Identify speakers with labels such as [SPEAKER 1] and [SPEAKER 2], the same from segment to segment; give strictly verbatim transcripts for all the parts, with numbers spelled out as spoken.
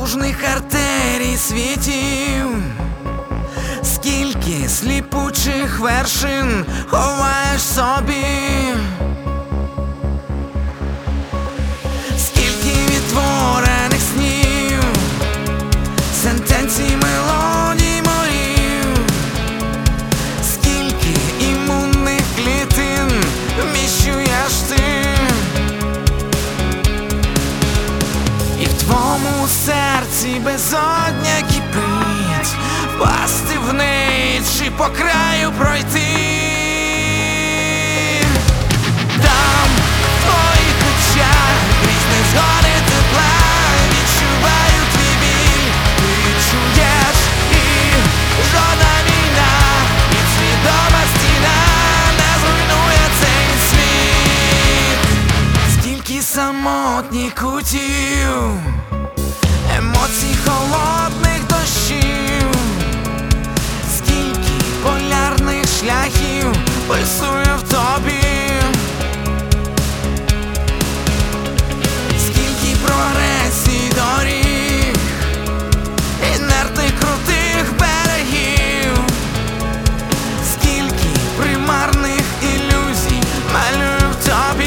[SPEAKER 1] потужних артерій світів, скільки сліпучих вершин ховаєш собі, скільки відтворених снів, сентенцій, мелодій, морів, скільки імунних клітин вміщуєш ти. І в твоєму серці безодня кипить, впасти в неї чи по краю пройти. Там в твоїх очах крізь незгоди тепла відчуваю твій біль, ти чуєш, і жодна війна, і свідома стіна не зруйнує цей світ. Скільки самотніх кутів, емоцій холодних дощів, скільки полярних шляхів пульсує в тобі, скільки прогресій доріг, інертних крутих берегів, скільки примарних ілюзій малюю в тобі.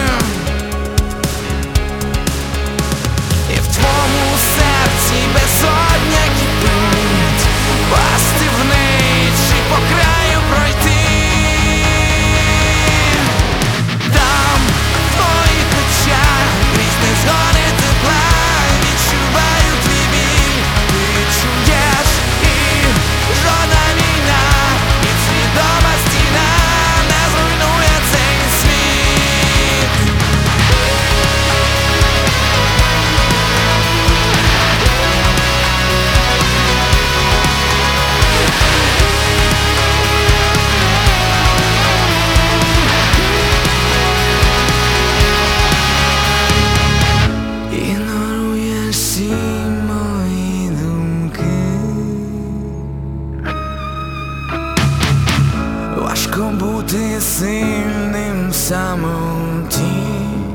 [SPEAKER 1] І в твоєму серці безодня кипить, впасти в неї чи по краю пройти. Там в твоїх очах крізь незгоди тепла відчуваю твій біль, ти чуєш, і жодна війна, і свідома стіна не зруйнує цей світ. Ігноруєш всі мої думки, важко бути сильним в самоті.